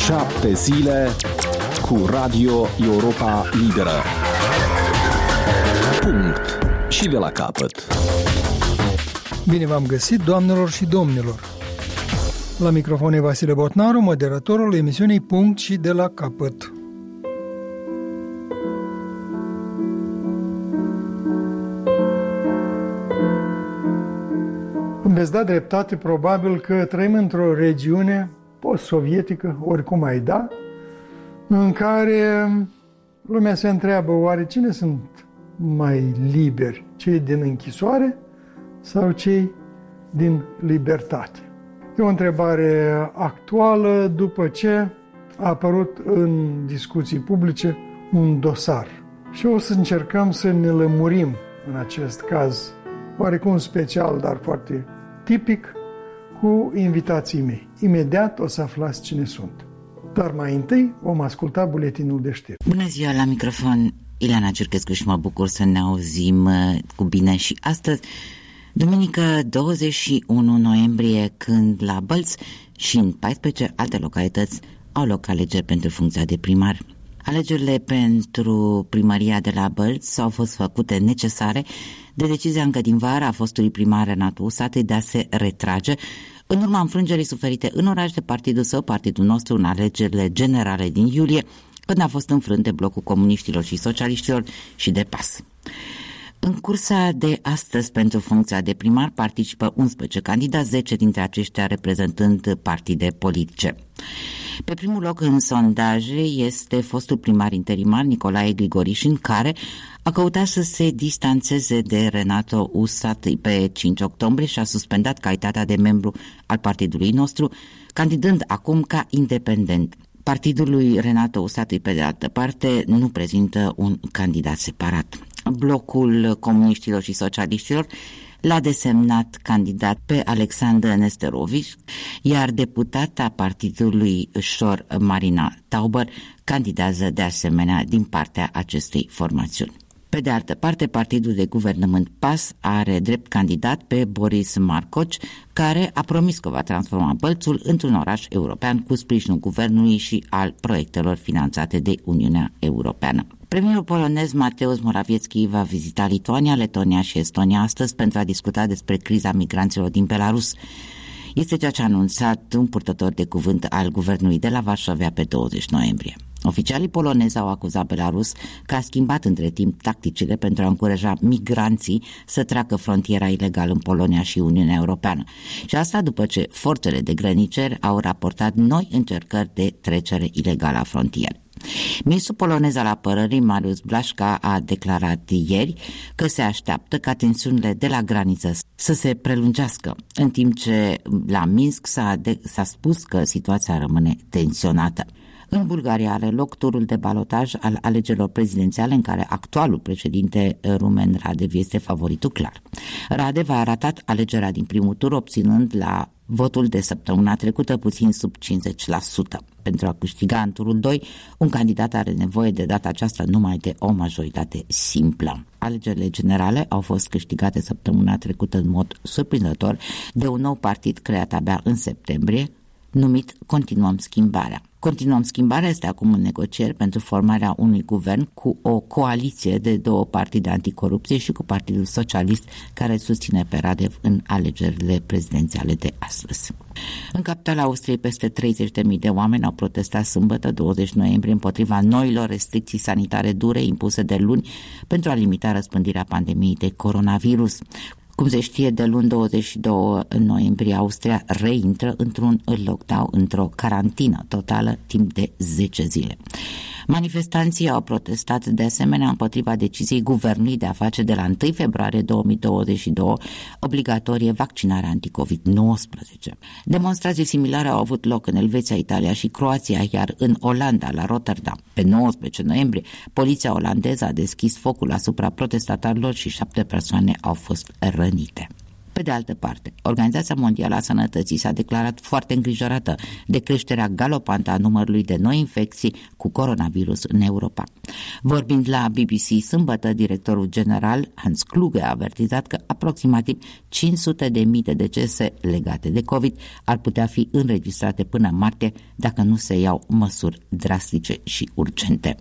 7 zile cu Radio Europa Liberă. Punct. Și de la capăt. Bine v-am găsit, doamnelor și domnilor. La microfon e Vasile Botnaru, moderatorul emisiunii Punct și de la capăt. Îmi veți da dreptate, probabil că trăim într-o regiune post-sovietică, oricum ai da, în care lumea se întreabă, oare cine sunt mai liberi, cei din închisoare sau cei din libertate? E o întrebare actuală după ce a apărut în discuții publice un dosar. Și o să încercăm să ne lămurim în acest caz, oarecum special, dar foarte tipic, cu invitații mei. Imediat o să aflați cine sunt. Dar mai întâi vom asculta buletinul de știri. Bună ziua, la microfon Ileana Ciurchescu și mă bucur să ne auzim cu bine și astăzi, duminică 21 noiembrie, când la Bălți și în 14 alte localități au loc alegeri pentru funcția de primar. Alegerile pentru primăria de la Bălți au fost făcute necesare de decizia încă din vară a fostului primar Renato Usatăi de a se retrage în urma înfrângerii suferite în oraș de partidul său, partidul nostru, în alegerile generale din iulie, când a fost înfrânt de blocul comuniștilor și socialiștilor și de PAS. În cursa de astăzi pentru funcția de primar participă 11 candidați, 10 dintre aceștia reprezentând partide politice. Pe primul loc în sondaje este fostul primar interimar Nicolae Grigorișin, care a căutat să se distanțeze de Renato Usatăi pe 5 octombrie și a suspendat calitatea de membru al partidului nostru, candidând acum ca independent. Partidul lui Renato Usatăi, pe de altă parte, nu prezintă un candidat separat. Blocul comuniștilor și socialiștilor l-a desemnat candidat pe Alexandru Nesterovici, iar deputata partidului Șor, Marina Tauber, candidează de asemenea din partea acestei formațiuni. Pe de altă parte, partidul de guvernământ PAS are drept candidat pe Boris Marcoci, care a promis că va transforma Bălțul într-un oraș european cu sprijinul guvernului și al proiectelor finanțate de Uniunea Europeană. Premierul polonez Mateusz Morawiecki va vizita Lituania, Letonia și Estonia astăzi pentru a discuta despre criza migranților din Belarus. Este ceea ce a anunțat un purtător de cuvânt al guvernului de la Varșovia pe 20 noiembrie. Oficialii polonezi au acuzat Belarus că a schimbat între timp tacticile pentru a încuraja migranții să treacă frontiera ilegal în Polonia și Uniunea Europeană. Și asta după ce forțele de grăniceri au raportat noi încercări de trecere ilegală a frontierei. Ministrul polonez al apărării, Mariusz Blaszka, a declarat ieri că se așteaptă ca tensiunile de la graniță să se prelungească, în timp ce la Minsk s-a spus că situația rămâne tensionată. În Bulgaria are loc turul de balotaj al alegerilor prezidențiale, în care actualul președinte rumen Radev este favoritul clar. Radev a ratat alegerea din primul tur, obținând la votul de săptămâna trecută puțin sub 50%. Pentru a câștiga în turul 2, un candidat are nevoie de data aceasta numai de o majoritate simplă. Alegerile generale au fost câștigate săptămâna trecută în mod surprinzător de un nou partid creat abia în septembrie, numit Continuăm Schimbarea. Continuăm Schimbarea este acum în negocieri pentru formarea unui guvern cu o coaliție de două partide anticorupție și cu Partidul Socialist, care susține pe Radev în alegerile prezidențiale de astăzi. În capitala Austriei, peste 30.000 de oameni au protestat sâmbătă 20 noiembrie împotriva noilor restricții sanitare dure impuse de luni pentru a limita răspândirea pandemiei de coronavirus. Cum se știe, de luni 22 noiembrie, Austria reintră într-un lockdown, într-o carantină totală timp de 10 zile. Manifestanții au protestat de asemenea împotriva deciziei guvernului de a face de la 1 februarie 2022 obligatorie vaccinarea anticovid-19. Demonstrații similare au avut loc în Elveția, Italia și Croația, iar în Olanda, la Rotterdam. Pe 19 noiembrie, poliția olandeză a deschis focul asupra protestatarilor și 7 persoane au fost rănite. Pe de altă parte, Organizația Mondială a Sănătății s-a declarat foarte îngrijorată de creșterea galopantă a numărului de noi infecții cu coronavirus în Europa. Vorbind la BBC sâmbătă, directorul general Hans Kluge a avertizat că aproximativ 500.000 de decese legate de COVID ar putea fi înregistrate până martie dacă nu se iau măsuri drastice și urgente.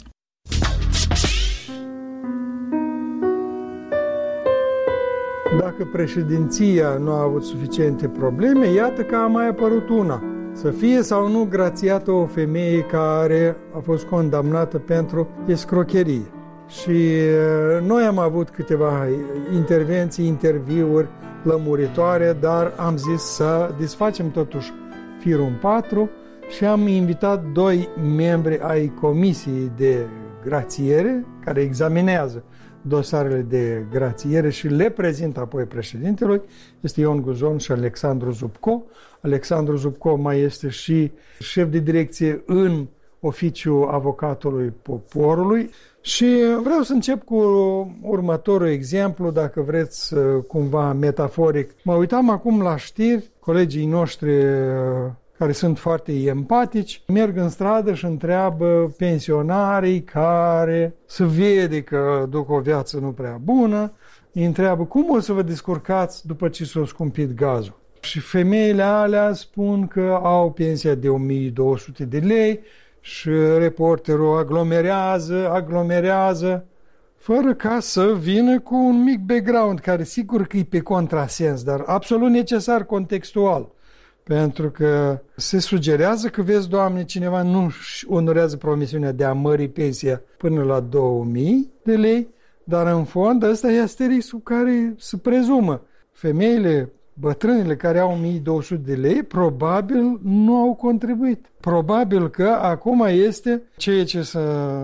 Dacă președinția nu a avut suficiente probleme, iată că a mai apărut una. Să fie sau nu grațiată o femeie care a fost condamnată pentru escrocherie. Și noi am avut câteva intervenții, interviuri lămuritoare, dar am zis să desfacem totuși firul în patru și am invitat 2 membri ai Comisiei de Grațiere care examinează dosarele de grațiere și le prezintă apoi președintelui. Este Ion Guzon și Alexandru Zubco. Alexandru Zubco mai este și șef de direcție în oficiul avocatului poporului. Și vreau să încep cu următorul exemplu, dacă vreți cumva metaforic. Mă uitam acum la știri, colegii noștri care sunt foarte empatici, merg în stradă și întreabă pensionarii care se vede că duc o viață nu prea bună, îi întreabă cum o să vă descurcați după ce s-a scumpit gazul. Și femeile alea spun că au pensia de 1200 de lei și reporterul aglomerează, fără ca să vină cu un mic background, care sigur că e pe contrasens, dar absolut necesar contextual. Pentru că se sugerează că, vezi, Doamne, cineva nu onorează promisiunea de a mări pensia până la 2000 de lei, dar în fond ăsta este riscul care se prezumă. Femeile, bătrânele care au 1200 de lei, probabil nu au contribuit. Probabil că acum este ceea ce se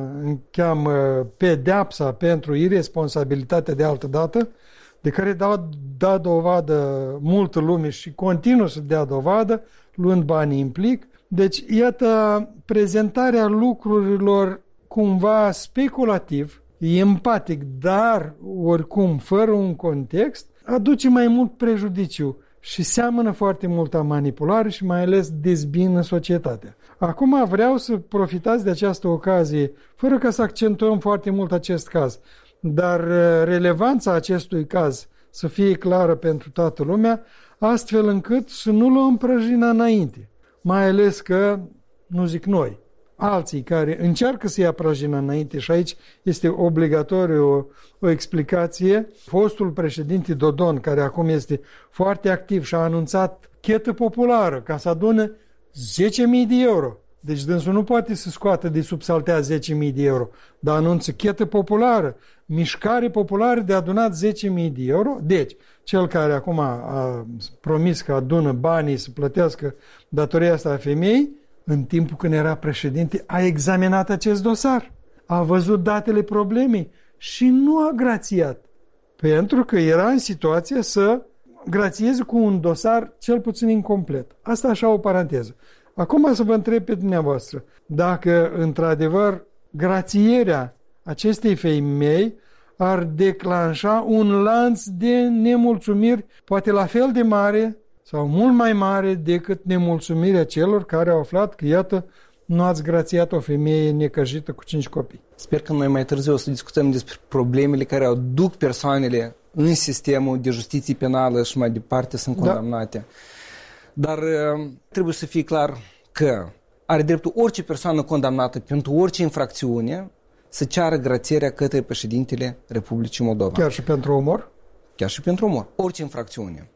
cheamă pedeapsa pentru irresponsabilitatea de altă dată, de care da dovadă multă lume și continuă să dea dovadă, luând banii în plic. Deci, iată, prezentarea lucrurilor cumva speculativ, empatic, dar oricum fără un context, aduce mai mult prejudiciu și seamănă foarte mult a manipulare și mai ales dezbină societatea. Acum vreau să profitați de această ocazie, fără ca să accentuăm foarte mult acest caz, dar relevanța acestui caz să fie clară pentru toată lumea, astfel încât să nu luăm prăjina înainte. Mai ales că, nu zic noi, alții care încearcă să ia prăjina înainte și aici este obligatoriu o explicație. Fostul președinte Dodon, care acum este foarte activ și a anunțat chetă populară ca să adune 10.000 de euro. Deci dânsul nu poate să scoată de sub saltea 10.000 de euro, dar anunță chetă populară, mișcare populară de adunat 10.000 de euro. Deci, cel care acum a promis că adună banii să plătească datoria asta a femeii, în timpul când era președinte, a examinat acest dosar, a văzut datele problemei și nu a grațiat, pentru că era în situație să grațieze cu un dosar cel puțin incomplet. Asta așa o paranteză. Acum să vă întreb pe dumneavoastră, dacă într-adevăr grațierea acestei femei ar declanșa un lanț de nemulțumiri, poate la fel de mare sau mult mai mare decât nemulțumirea celor care au aflat că, iată, nu ați grațiat o femeie necăjită cu 5 copii. Sper că noi mai târziu o să discutăm despre problemele care aduc persoanele în sistemul de justiție penală și mai departe sunt condamnate. Da. Dar trebuie să fie clar că are dreptul orice persoană condamnată pentru orice infracțiune să ceară grațierea către președintele Republicii Moldova. Chiar și pentru omor? Chiar și pentru omor. Orice infracțiune.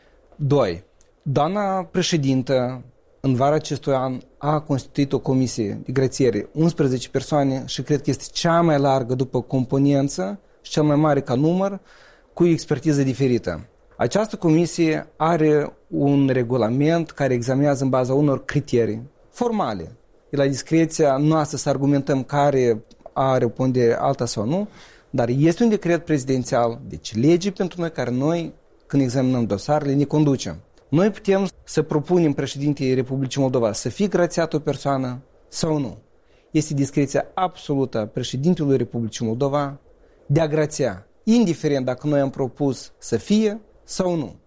2. Doamna președintă, în vara acestui an, a constituit o comisie de grațiere, 11 persoane și cred că este cea mai largă după componență și cel mai mare ca număr, cu expertiză diferită. Această comisie are un regulament care examinează în baza unor criterii formale. E la discreția noastră să argumentăm care are o pondere alta sau nu, dar este un decret prezidențial, deci lege pentru noi care noi, când examinăm dosarele, ne conducem. Noi putem să propunem președintei Republicii Moldova să fie grațiată o persoană sau nu. Este discreția absolută a președintelui Republicii Moldova de a grația, indiferent dacă noi am propus să fie sau nu.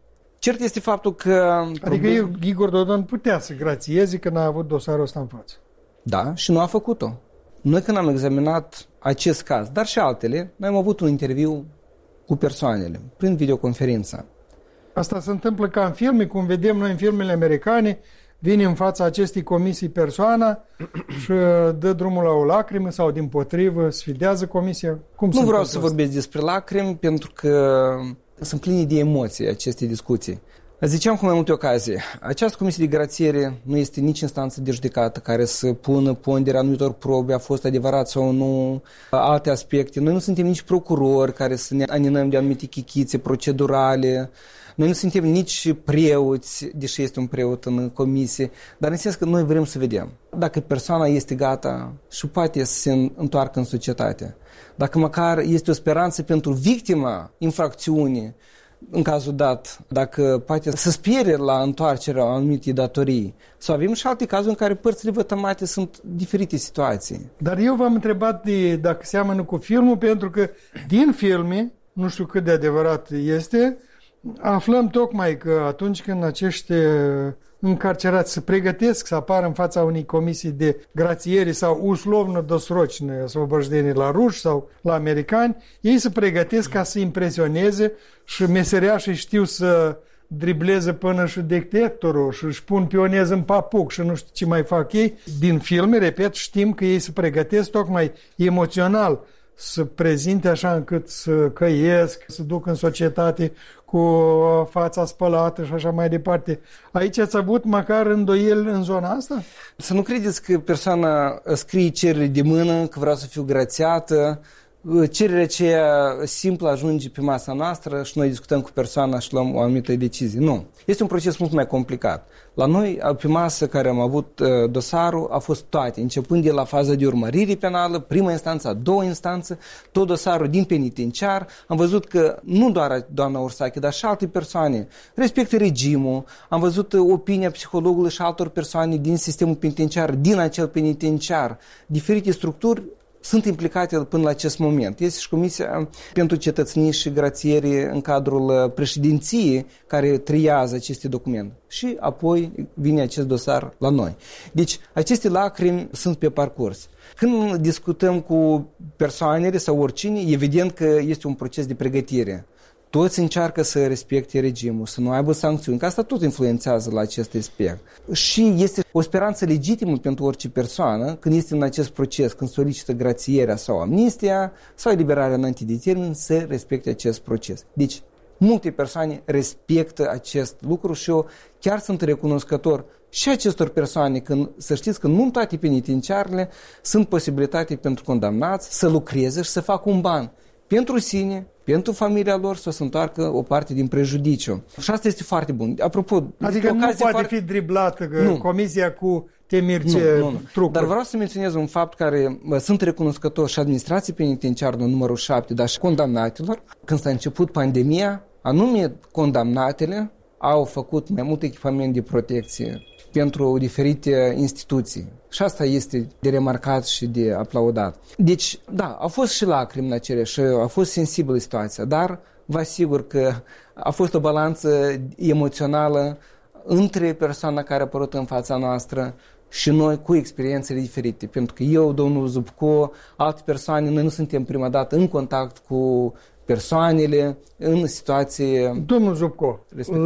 Cert este faptul că... Adică Igor Dodon putea să grațieze că n-a avut dosarul ăsta în față. Da, și nu a făcut-o. Noi când am examinat acest caz, dar și altele, noi am avut un interviu cu persoanele, prin videoconferință. Asta se întâmplă ca în filme, cum vedem noi în filmele americane, vine în fața acestei comisii persoana și dă drumul la o lacrimă sau dimpotrivă, sfidează comisia. Nu vreau să vorbesc despre lacrimi pentru că sunt pline de emoții aceste discuții. Ziceam cu mai multe ocazii, această comisie de grațiere nu este nici instanță de judecată care să pună ponderea anumitor probe, a fost adevărat sau nu, alte aspecte. Noi nu suntem nici procurori care să ne aninăm de anumite chichițe procedurale. Noi nu suntem nici preoți, deși este un preot în comisie, dar în sens că noi vrem să vedem dacă persoana este gata și poate să se întoarcă în societate. Dacă măcar este o speranță pentru victima infracțiunii, în cazul dat, dacă poate să spiere la întoarcerea anumite datorii. Sau avem și alte cazuri în care părțile vătămate sunt diferite situații. Dar eu v-am întrebat dacă seamănă cu filmul, pentru că din filme, nu știu cât de adevărat este, aflăm tocmai că atunci când acești încarcerați se pregătesc să apară în fața unei comisii de grațiere sau uslovno dosrocne освобождение la ruși sau la americani, ei se pregătesc ca să impresioneze și meseriașii știu să dribleze până și detectorul și își pun pionez în papuc și nu știu ce mai fac ei. Din filme, repet, știm că ei se pregătesc tocmai emoțional să prezinte așa încât să căiesc, să duc în societate cu fața spălată și așa mai departe. Aici ați avut măcar îndoieli în zona asta? Să nu credeți că persoana scrie cerere de mână, că vreau să fiu grațiată, cererea aceea simplă ajunge pe masa noastră și noi discutăm cu persoana și luăm o anumită decizie. Nu. Este un proces mult mai complicat. La noi, pe masă care am avut dosarul, a fost toate, începând de la faza de urmărire penală, prima instanță, a doua instanță, tot dosarul din penitenciar. Am văzut că nu doar doamna Ursache, dar și alte persoane respectă regimul. Am văzut opinia psihologului și altor persoane din sistemul penitenciar, din acel penitenciar, diferite structuri sunt implicate până la acest moment. Este și Comisia pentru Cetățenie și Grațiere în cadrul președinției care triază aceste documente. Și apoi vine acest dosar la noi. Deci, aceste lacrimi sunt pe parcurs. Când discutăm cu persoanele sau oricine, evident că este un proces de pregătire. Toți încearcă să respecte regimul, să nu aibă sancțiuni, că asta tot influențează la acest aspect. Și este o speranță legitimă pentru orice persoană, când este în acest proces, când solicită grațierea sau amnistia sau eliberarea înainte de termen, să respecte acest proces. Deci, multe persoane respectă acest lucru și eu chiar sunt recunoscător și acestor persoane, când, să știți că nu în toate penitenciarele sunt posibilitate pentru condamnați să lucreze și să facă un ban pentru sine, pentru familia lor, să se întoarcă o parte din prejudiciu. Și asta este foarte bun. Apropo, adică nu poate fi driblată comisia cu temirce trucuri. Dar vreau să menționez un fapt care sunt recunoscători și administrației penitenciară numărul 7, dar și condamnatelor. Când s-a început pandemia, anume condamnatele au făcut mai mult echipament de protecție pentru diferite instituții. Și asta este de remarcat și de aplaudat. Deci, da, au fost și lacrimi în acele și a fost sensibilă situația, dar vă asigur că a fost o balanță emoțională între persoana care a apărut în fața noastră și noi cu experiențele diferite. Pentru că eu, domnul Zubco, alte persoane, noi nu suntem prima dată în contact cu persoanele în situație... Domnul Zubco,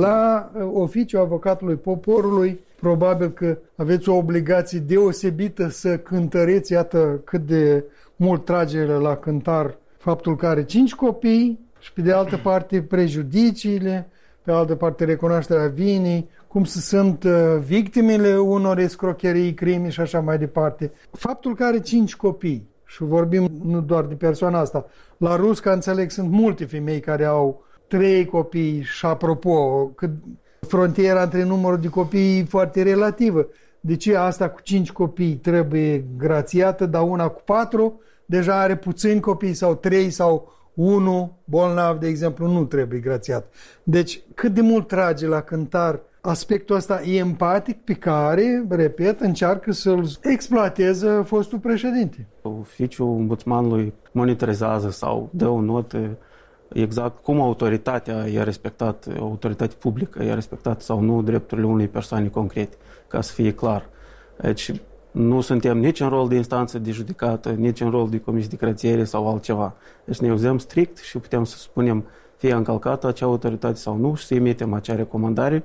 la oficiul avocatului poporului, probabil că aveți o obligație deosebită să cântăreți, iată cât de mult trage la cântar faptul că are 5 copii și pe de altă parte prejudiciile, pe altă parte recunoașterea vinii, cum se sunt victimele unor escrocherii, crime și așa mai departe. Faptul că are 5 copii, și vorbim nu doar de persoana asta, la Rusca, înțeleg, sunt multe femei care au 3 copii și apropo, că frontiera între numărul de copii e foarte relativă. De ce asta cu 5 copii trebuie grațiată, dar una cu 4 deja are puțini copii sau 3 sau 1 bolnav, de exemplu, nu trebuie grațiat. Deci cât de mult trage la cântar aspectul ăsta empatic pe care, repet, încearcă să-l exploateze fostul președinte. Oficiul ombudsmanului monitorizează sau dă o notă exact cum autoritatea i-a respectat, autoritatea publică i-a respectat sau nu drepturile unei persoane concrete, ca să fie clar. Deci nu suntem nici în rol de instanță de judecată, nici în rol de comisie de crețiere sau altceva. Deci ne uzăm strict și putem să spunem fie încălcată acea autoritate sau nu și să emitem acea recomandare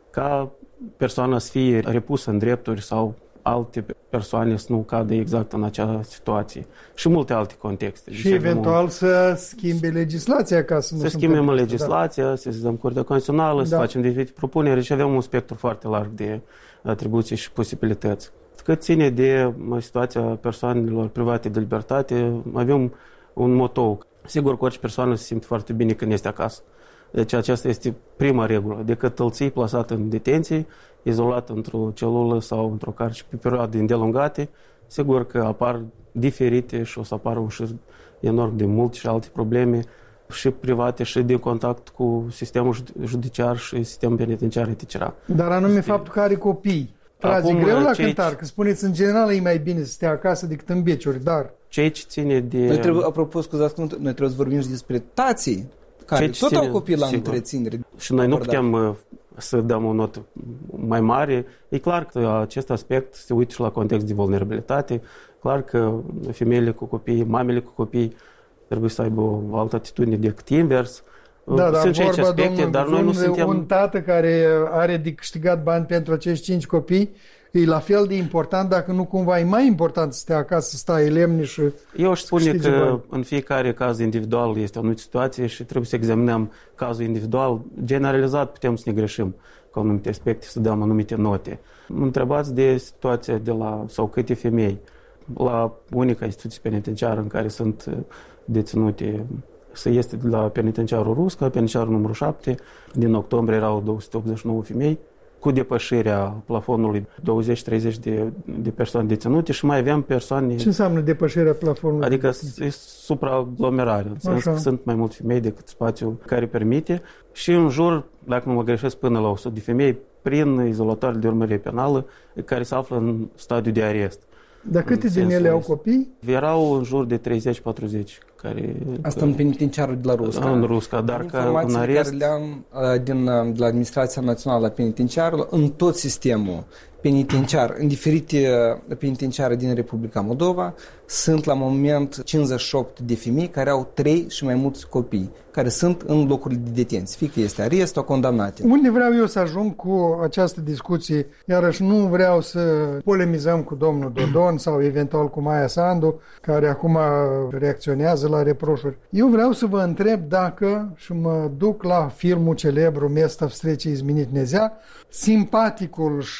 ca persoana să fie repusă în drepturi sau alte persoane să nu cadă exact în acea situație. Și multe alte contexte. Și eventual să schimbe legislația ca să nu să schimbăm legislația, să sezăm Curtea Constituțională, să facem diferite propuneri și avem un spectru foarte larg de atribuții și posibilități. Cât ține de situația persoanelor private de libertate, avem un motou. Sigur că orice persoană se simte foarte bine când este acasă. Deci aceasta este prima regulă. Decât îl ții plasat în detenție, izolat într-o celulă sau într-o carceră pe perioade îndelungate, sigur că apar diferite și o să apară un șir enorm de multe și alte probleme și private și din contact cu sistemul judiciar și sistemul penitenciar, etc. Dar anume faptul că are copii. Trage greu la cântar, că spuneți în general e mai bine să stea acasă decât în beciuri, dar... Ceea ce ține de... Noi trebuie, apropo, scuzați, noi trebuie să vorbim și despre tații care tot au copii la întreținere. Și noi nu putem să dăm o notă mai mare. E clar că acest aspect se uită și la context de vulnerabilitate. Clar că femeile cu copii, mamele cu copii trebuie să aibă o altă atitudine decât invers. Da, dar sunt și vorba, aspecte, dar noi nu suntem... Un tată care are de câștigat bani pentru acești 5 copii e la fel de important, dacă nu cumva e mai important să stea acasă, să stai lemni și... Eu aș spune că în fiecare caz individual este o anumită situație și trebuie să examinăm cazul individual. Generalizat putem să ne greșim cu anumite aspecte, să dăm anumite note. Mă întrebați de situația de la, sau câte femei, la unica instituție penitenciară în care sunt deținute, să este de la penitenciarul Rusca, penitenciarul numărul 7, din octombrie erau 289 femei, cu depășirea plafonului 20-30 de persoane deținute și mai aveam persoane... Ce înseamnă depășirea plafonului? Adică e supraaglomerare, în sens că sunt mai multe femei decât spațiul care permite și în jur, dacă nu mă greșesc, până la 100 de femei prin izolatoare de urmărire penală care se află în stadiu de arest. Dar câte din ele au copii? Erau în jur de 30-40 care... Asta în penitenciarul de la Rusca. În Rusca, dar ca în arest... Care le-am de la Administrația Națională a Penitenciarului în tot sistemul penitenciar, în diferite penitenciare din Republica Moldova, sunt la moment 58 de femei care au 3 și mai mulți copii, care sunt în locurile de detenție, fie că este arest sau condamnate. Unde vreau eu să ajung cu această discuție, iarăși nu vreau să polemizăm cu domnul Dodon sau eventual cu Maia Sandu, care acum reacționează la reproșuri. Eu vreau să vă întreb dacă, și mă duc la filmul celebru Mesta Vstrecii Izmenit Nezea, simpaticul și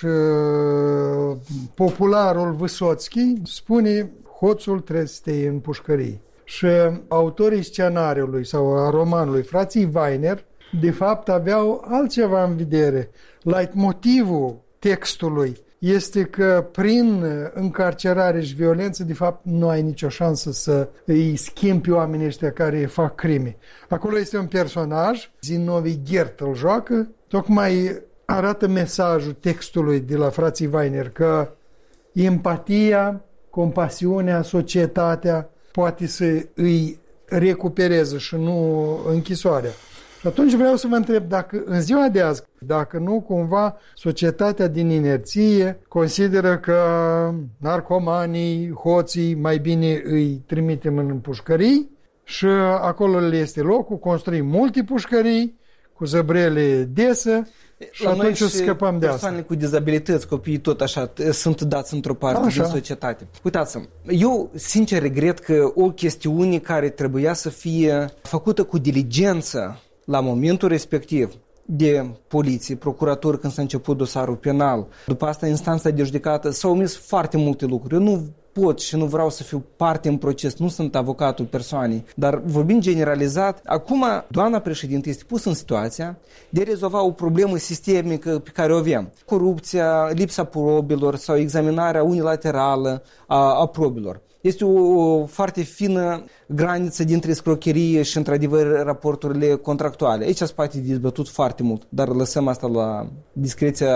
popularul Vysotski spune: hoțul trebuie să stea în pușcărie. Și autorii scenariului sau a romanului, frații Weiner, de fapt aveau altceva în vedere. Leitmotivul textului este că prin încarcerare și violență, de fapt, nu ai nicio șansă să îi schimbi oamenii ăștia care fac crime. Acolo este un personaj, Zinovi Ghert îl joacă, tocmai arată mesajul textului de la frații Weiner că empatia, compasiunea, societatea poate să îi recupereze și nu închisoarea. Și atunci vreau să vă întreb dacă în ziua de azi, dacă nu cumva societatea din inerție consideră că narcomanii, hoții, mai bine îi trimitem în pușcării și acolo le este locul, construim multe pușcării cu zăbrele desă. Și la atunci o să scăpăm de asta. Persoanele cu dizabilități, copiii tot așa, sunt dați într-o parte din societate. Uitați-mă, eu sincer regret că o chestiune care trebuia să fie făcută cu diligență la momentul respectiv de poliție, procuratură când s-a început dosarul penal, după asta instanța de judecată, s-au omis foarte multe lucruri. Eu nu pot și nu vreau să fiu parte în proces, nu sunt avocatul persoanei, dar vorbind generalizat, acum doamna președinte este pusă în situația de a rezolva o problemă sistemică pe care o avem. Corupția, lipsa probilor sau examinarea unilaterală a probilor. Este o foarte fină graniță dintre scrocherie și, într-adevăr, raporturile contractuale. Aici se poate dezbătut foarte mult, dar lăsăm asta la discreția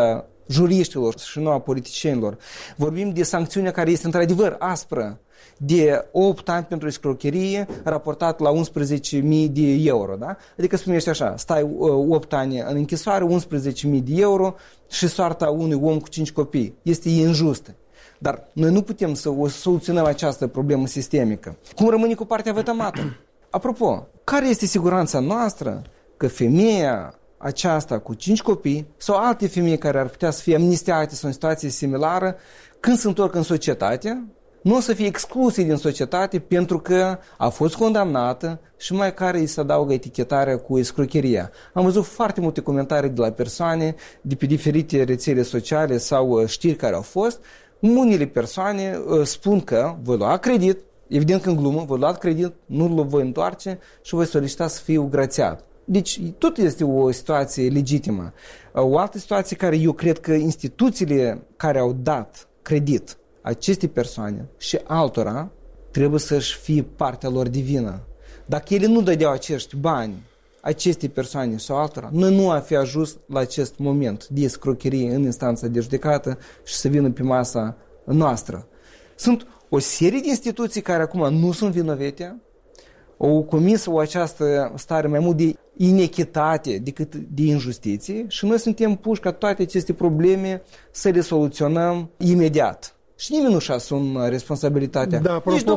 juriștilor și nu a politicienilor. Vorbim de sancțiunea care este într-adevăr aspră, de 8 ani pentru escrocherie, raportat la 11.000 de euro. Da? Adică se numește așa, stai 8 ani în închisoare, 11.000 de euro și soarta unui om cu 5 copii. Este injustă. Dar noi nu putem să o soluționăm această problemă sistemică. Cum rămâne cu partea vătămată? Apropo, care este siguranța noastră că femeia aceasta cu 5 copii sau alte femei care ar putea să fie amnistiate sau în situație similară, când se întorc în societate, nu o să fie excluse din societate pentru că a fost condamnată și mai care îi se adaugă etichetarea cu escrocheria. Am văzut foarte multe comentarii de la persoane de pe diferite rețele sociale sau știri care au fost. Unele persoane spun că voi lua credit, evident că în glumă, voi lua credit, nu-l voi întoarce și voi solicita să fiu grațiat. Deci tot este o situație legitimă. O altă situație care eu cred că instituțiile care au dat credit aceste persoane și altora trebuie să-și fie partea lor divină. Dacă ele nu dădeau acești bani aceste persoane sau altora, noi nu am fi ajuns la acest moment de escrocherie în instanța de judecată și să vină pe masa noastră. Sunt o serie de instituții care acum nu sunt vinovete, au comis o această stare mai mult de inechitate decât de injustiție și noi suntem puși ca toate aceste probleme să le soluționăm imediat. Și nimeni nu-și asumă responsabilitatea. Da, apropo,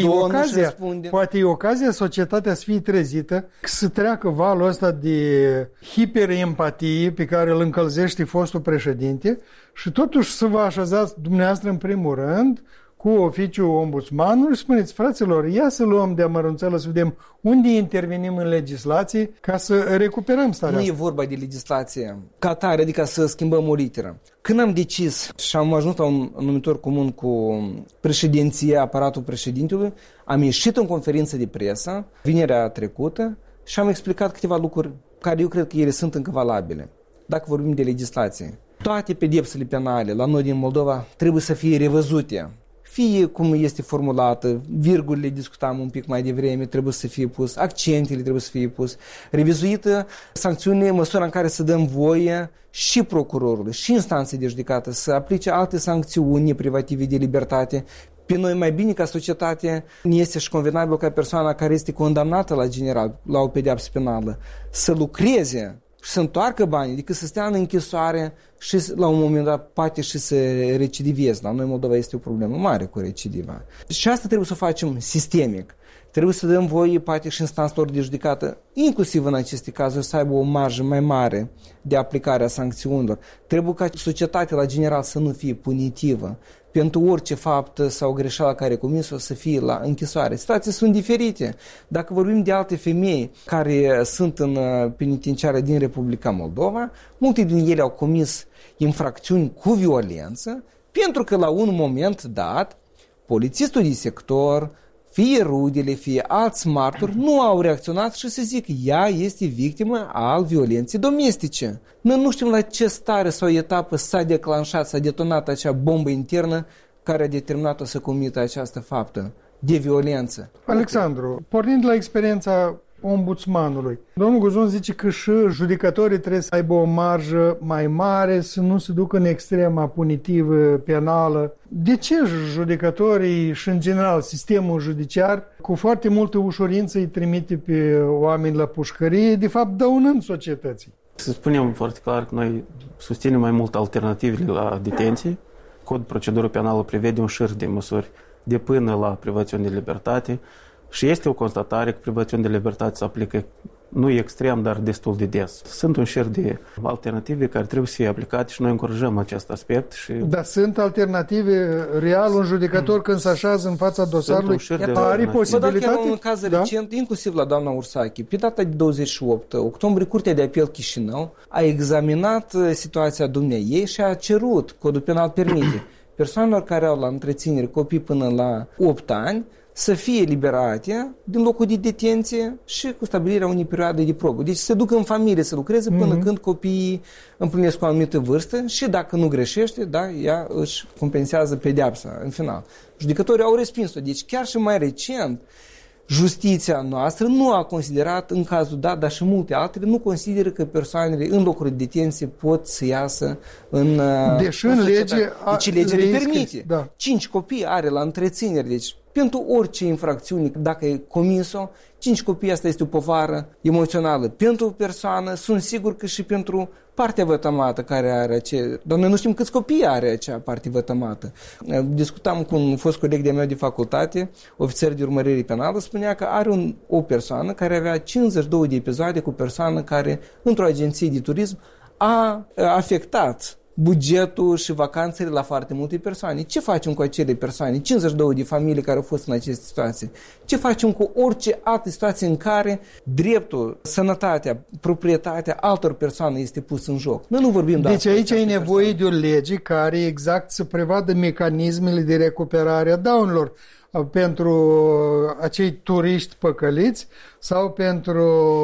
poate e ocazia societatea să fie trezită, să treacă valul ăsta de hiperempatie pe care îl încălzește fostul președinte și totuși să vă așezați dumneavoastră în primul rând cu oficiul ombudsmanului și spuneți, fraților, ia să luăm de amărunțelă să vedem unde intervenim în legislație ca să recuperăm starea asta. Nu e vorba de legislație ca tare, adică să schimbăm o literă. Când am decis și am ajuns la un numitor comun cu președinția, aparatul președintelui, am ieșit în conferință de presă vinerea trecută și am explicat câteva lucruri care eu cred că ele sunt încă valabile. Dacă vorbim de legislație, toate pedepsele penale la noi din Moldova trebuie să fie revăzute. Fie cum este formulată, virgulele discutam un pic mai devreme, trebuie să fie pus, accentele trebuie să fie pus, revizuită sancțiunile în măsura în care să dăm voie și procurorului, și instanței de judecată să aplice alte sancțiuni neprivative de libertate. Pe noi mai bine ca societate ne este și convenabil ca persoana care este condamnată la general, la o pedeapsă penală, să lucreze și să întoarcă banii, decât să stea în închisoare și la un moment dat poate și să recidiveze. La noi Moldova este o problemă mare cu recidiva. Și asta trebuie să o facem sistemic. Trebuie să dăm voie poate și instanțelor de judecată, inclusiv în aceste cazuri, să aibă o marjă mai mare de aplicare a sancțiunilor. Trebuie ca societatea la general să nu fie punitivă. Pentru orice faptă sau greșeală care comis-o să fie la închisoare. Situații sunt diferite. Dacă vorbim de alte femei care sunt în penitenciare din Republica Moldova, multe din ele au comis infracțiuni cu violență, pentru că la un moment dat, polițistul de sector, fie rudele, fie alți martori, nu au reacționat și să zic, ea este victimă al violenței domestice. Noi nu știm la ce stare sau etapă s-a declanșat, s-a detonat acea bombă internă care a determinat-o să comită această faptă de violență. Alexandru, pornind la experiența ombudsmanului, domnul Guzon zice că și judecătorii trebuie să aibă o marjă mai mare, să nu se ducă în extrema punitivă, penală. De ce judecătorii și, în general, sistemul judiciar, cu foarte multă ușurință îi trimite pe oameni la pușcărie, de fapt dăunând societății? Să spunem foarte clar că noi susținem mai mult alternativele la detenție. Codul procedură penală prevede un șir de măsuri de până la privațiune de libertate. Și este o constatare că privațiunea de libertate se aplică nu extrem, dar destul de des. Sunt un șir de alternative care trebuie să fie aplicate și noi încurajăm acest aspect. Dar sunt alternative real? Un judecător când se așează în fața dosarului are posibilitate? Vă dau un caz recent, inclusiv la doamna Ursache. Pe data de 28 octombrie, Curtea de Apel Chișinău a examinat situația dumneaei și a cerut, codul penal permite, persoanelor care au la întreținere copii până la 8 ani să fie liberate din locul de detenție și cu stabilirea unei perioade de probă. Deci se ducă în familie să lucreze până când copiii împlinesc o anumită vârstă și dacă nu greșește, da, ea își compensează pedeapsa în final. Judecătorii au respins-o. Deci chiar și mai recent justiția noastră nu a considerat în cazul dat, dar și multe altele, nu consideră că persoanele în locuri de detenție pot să iasă în deși în lege, deci legea le permite. Da. 5 copii are la întreținere, deci pentru orice infracțiune, dacă e comis-o, 5 copii, asta este o povară emoțională pentru o persoană, sunt sigur că și pentru partea vătămată care are aceea, dar noi nu știm câți copii are acea parte vătămată. Discutam cu un fost coleg de-a meu de facultate, ofițer de urmărire penală, spunea că are o persoană care avea 52 de episoade cu persoană care, într-o agenție de turism, a afectat bugetul și vacanțele la foarte multe persoane. Ce facem cu acele persoane? 52 de familii care au fost în aceste situații. Ce facem cu orice altă situație în care dreptul, sănătatea, proprietatea altor persoane este pus în joc? Noi nu vorbim doar. Deci aici e nevoie de o lege care exact să prevadă mecanismele de recuperare a daunelor pentru acei turiști păcăliți sau pentru,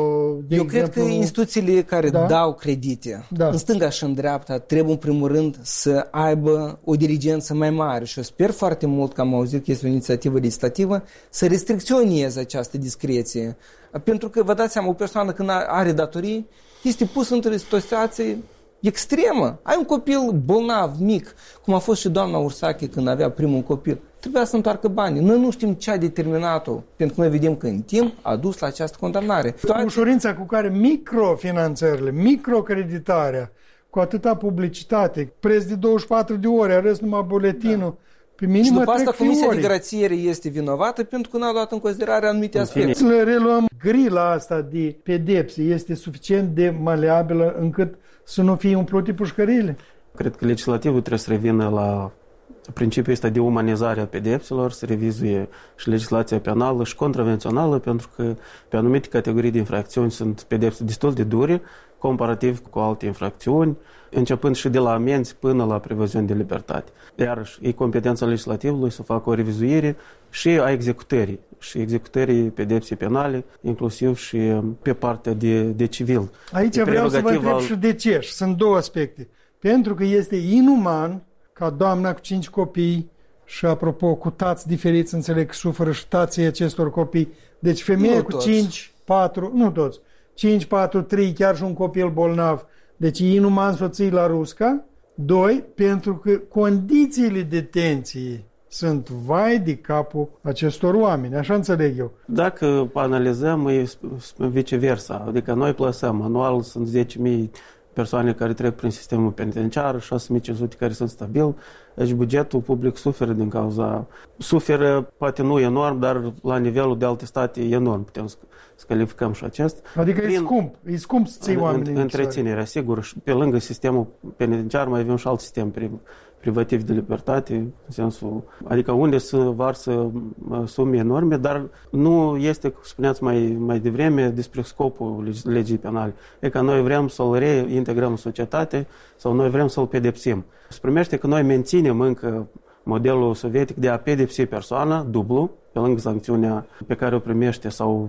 eu cred că instituțiile care dau credite în stânga și în dreapta trebuie în primul rând să aibă o diligență mai mare și eu sper foarte mult că am auzit că este o inițiativă legislativă să restricționeze această discreție. Pentru că vă dați seama, o persoană când are datorii este pusă într-o situație extremă. Ai un copil bolnav, mic, cum a fost și doamna Ursache când avea primul copil. Trebuia să întoarcă banii. Noi nu știm ce a determinat-o, pentru că noi vedem că în timp a dus la această condamnare. Ușurința cu care microfinanțările, microcreditarea, cu atâta publicitate, preț de 24 de ore, arăți numai buletinul, pe minim și după asta Comisia de Grațiere este vinovată pentru că n-a luat în considerare anumite aspecte. Să le reluăm. Grila asta de pedepse este suficient de maleabilă încât să nu fie umplute pușcările? Cred că legislativul trebuie să revină la principiul ăsta de umanizare a pedepselor, să revizuie și legislația penală și contravențională, pentru că pe anumite categorii de infracțiuni sunt pedepse destul de dure, comparativ cu alte infracțiuni, începând și de la amenzi până la previziuni de libertate. Iarăși, e competența legislativului să facă o revizuire și a executării, și executării pedepsei penale, inclusiv și pe partea de civil. Aici vreau să vă întreb și de ce. Sunt două aspecte. Pentru că este inuman ca doamna cu 5 copii și, apropo, cu tați diferiți, înțeleg că suferă și tații acestor copii. Deci femeie cu 5, 4, nu toți, 5, 4, 3, chiar și un copil bolnav. Deci e inuman să o ții la rusca. 2, pentru că condițiile detenției sunt vai de capul acestor oameni, așa înțeleg eu. Dacă analizăm, e viceversa. Adică noi plasăm anual, sunt 10.000 persoane care trec prin sistemul penitenciar, 6.500 care sunt stabili. Deci bugetul public suferă din cauza... Suferă, poate nu enorm, dar la nivelul de alte state e enorm. Putem să calificăm și acest. Adică e scump să ții oamenii. Întreținerea, sigur. Și pe lângă sistemul penitenciar mai avem și alt sistem privativ de libertate, în sensul, adică unde se varsă sume enorme, dar nu este, cum spuneați mai devreme, despre scopul legii penale. E că noi vrem să-l reintegrăm în societate sau noi vrem să-l pedepsim. Se primește că noi menținem încă modelul sovietic de a pedepsi persoana dublu, pe lângă sancțiunea pe care o primește sau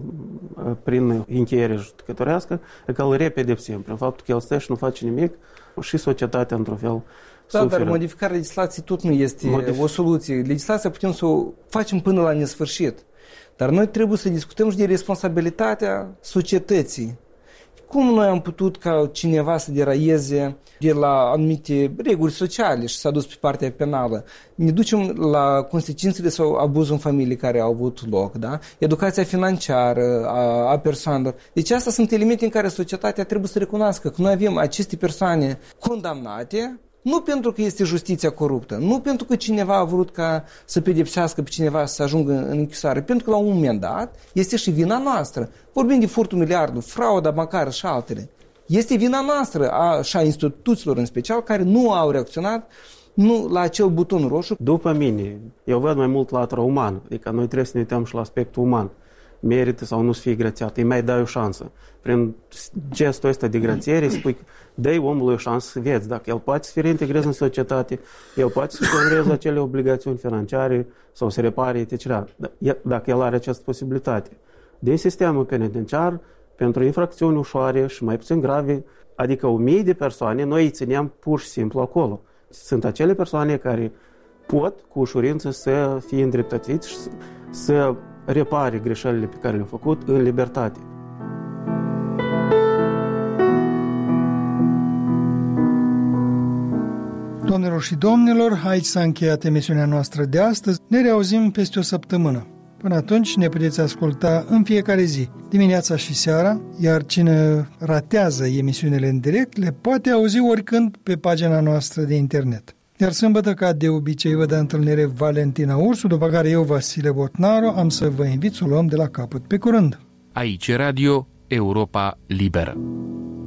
prin încheiere judecătorească, e că îl repedepsim, prin faptul că el stă și nu face nimic și societatea, într-un fel, da, dar modificarea legislației tot nu este o soluție. Legislația putem să o facem până la nesfârșit. Dar noi trebuie să discutăm și de responsabilitatea societății. Cum noi am putut ca cineva să deraieze de la anumite reguli sociale și s-a dus pe partea penală? Ne ducem la consecințele sau abuzul în familie care au avut loc, da? Educația financiară a persoanelor. Deci astea sunt elemente în care societatea trebuie să recunoască că noi avem aceste persoane condamnate, nu pentru că este justiția coruptă, nu pentru că cineva a vrut ca să pedepsească pe cineva să ajungă în închisoare, pentru că la un moment dat este și vina noastră. Vorbim de furtul miliardului, frauda bancară și altele. Este vina noastră și a instituțiilor în special care nu au reacționat la acel buton roșu. După mine, eu văd mai mult latura umană, adică noi trebuie să ne uităm și la aspectul uman. Merită sau nu să fie grațiat, îi mai dai o șansă. Prin gestul ăsta de grațiere spui, dă-i omului o șansă să vezi dacă el poate să fie reintegreze în societate, el poate să onoreze acele obligațiuni financiare sau să repare, etc. Dacă el are această posibilitate. Din sistemul penitenciar, pentru infracțiuni ușoare și mai puțin grave, adică 1000 de persoane, noi îi țineam pur și simplu acolo. Sunt acele persoane care pot cu ușurință să fie îndreptățiți și să repare greșelile pe care le-a făcut în libertate. Doamnelor și domnilor, aici s-a încheiat emisiunea noastră de astăzi. Ne reauzim peste o săptămână. Până atunci ne puteți asculta în fiecare zi, dimineața și seara, iar cine ratează emisiunile în direct le poate auzi oricând pe pagina noastră de internet. Iar sâmbătă, ca de obicei, vă dă întâlnire Valentina Ursu, după care eu, Vasile Botnaru, am să vă invit să o luăm de la capăt. Pe curând! Aici Radio Europa Liberă.